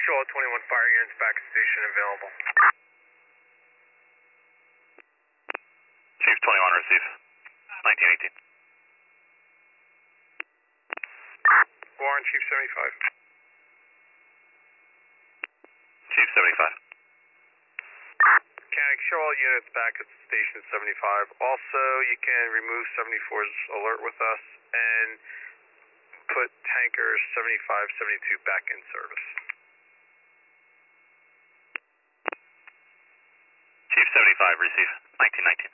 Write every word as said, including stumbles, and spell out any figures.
Charlotte twenty-one fire units back at station available. Chief twenty-one, receive. nineteen eighteen. Warren, Chief seventy-five. Chief seventy-five. Mechanic, show all units back at station seventy-five. Also, you can remove seventy-four's alert with us and put tankers seventy-five, seventy-two back in service. Chief seventy-five, receive. nineteen nineteen.